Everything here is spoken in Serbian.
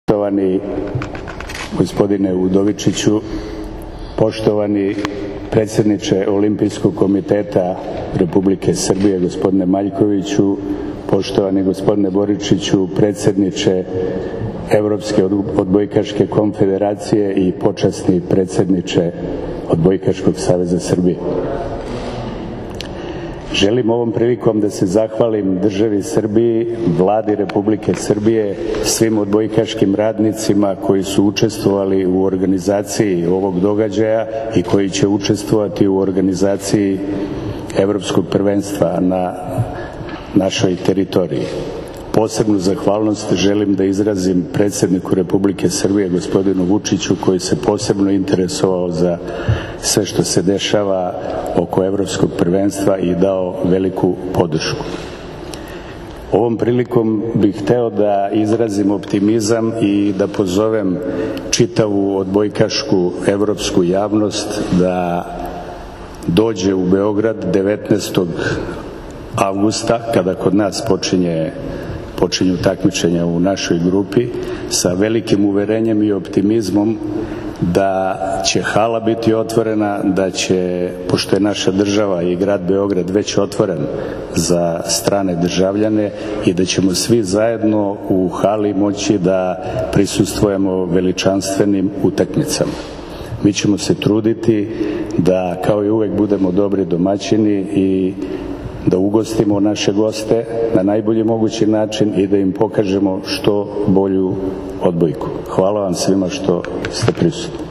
Poštovani gospodine Udovičiću, poštovani predsjedniče Olimpijskog komiteta Republike Srbije gospodine Maljkoviću, poštovani gospodine Boričiću, predsjedniče Evropske odbojkaške konfederacije i počasni predsjedniče Odbojkaškog saveza Srbije. Želim ovom prilikom da se zahvalim državi Srbiji, Vladi Republike Srbije, svim odbojkaškim radnicima koji su učestvovali u organizaciji ovog događaja i koji će učestvovati u organizaciji Evropskog prvenstva na našoj teritoriji. Posebnu zahvalnost želim da izrazim predsjedniku Republike Srbije, gospodinu Vučiću, koji se posebno interesovao za sve što se dešava oko Evropskog prvenstva i dao veliku podršku. Ovom prilikom bih hteo da izrazim optimizam i da pozovem čitavu odbojkašku evropsku javnost da dođe u Beograd 19. avgusta, kada kod nas počinju takmičenja u našoj grupi, sa velikim uverenjem i optimizmom da će hala biti otvorena, da će, pošto je naša država i grad Beograd već otvoren za strane državljane, i da ćemo svi zajedno u hali moći da prisustvujemo veličanstvenim utakmicama. Mi ćemo se truditi da kao i uvek budemo dobri domaćini i da ugostimo naše goste na najbolji mogući način i da im pokažemo što bolju odbojku. Hvala vam svima što ste prisutni.